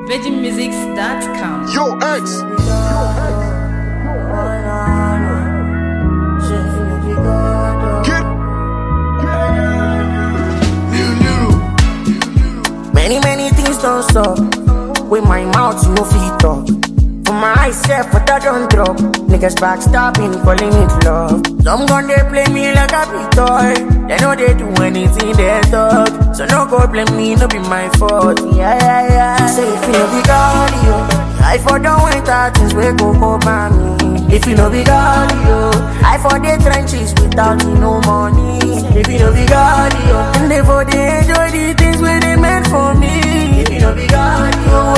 VeggieMusics.com. Yo, X. Get. Many things don't stop. With my mouth, no fit talk. For my eyes, self, but I don't drop. Niggas backstabbing, calling it love. Some gun they play me like a big toy. They know they do anything they talk. So no go blame me, no be my fault. Yeah. Say if you no be God, yo, I for don't wait out things we go by me. If you no be God, yo, I for the trenches without no money. If you no be God, yo, and they for they enjoy the things where they meant for me. If you no be God, yo,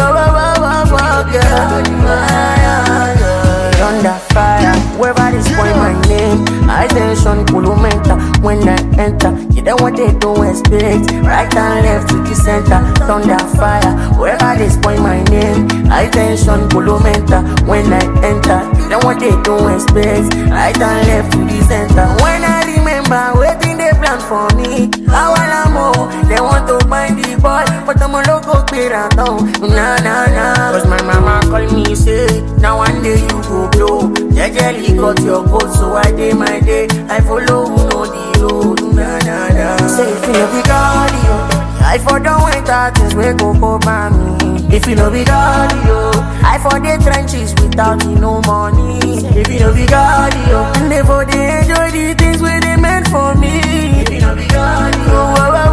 under fire, whoever this point my name. I tension, Kulumenta, when I enter. You don't want they don't expect. Right and left to the center, thunder fire, whoever this point my name. I tension, Kulumenta, when I enter. You don't want they don't expect. Right and left to the center. When I remember waiting they plan for me, I wanna more. They want to find the boy, but I'm a local clear now. Nah. Cause my mama call me say, now one day you go blow. Jejely got your coat, so I day my day. I follow who know the road. Nah. Say if you no be God, yo, I for don't wait out things we go by me. If you no be God, yo, I for the trenches without no money. If you no be God, yo, and they for they enjoy the things where they meant for me. If you no be God, yo,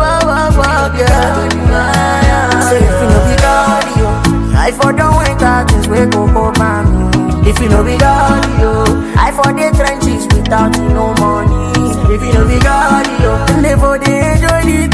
say if you no be God, yo, I for don't wait out things we go by me. If you no be God, yo, I for the trenches without no money. If you no be God, yo, and they for they enjoy the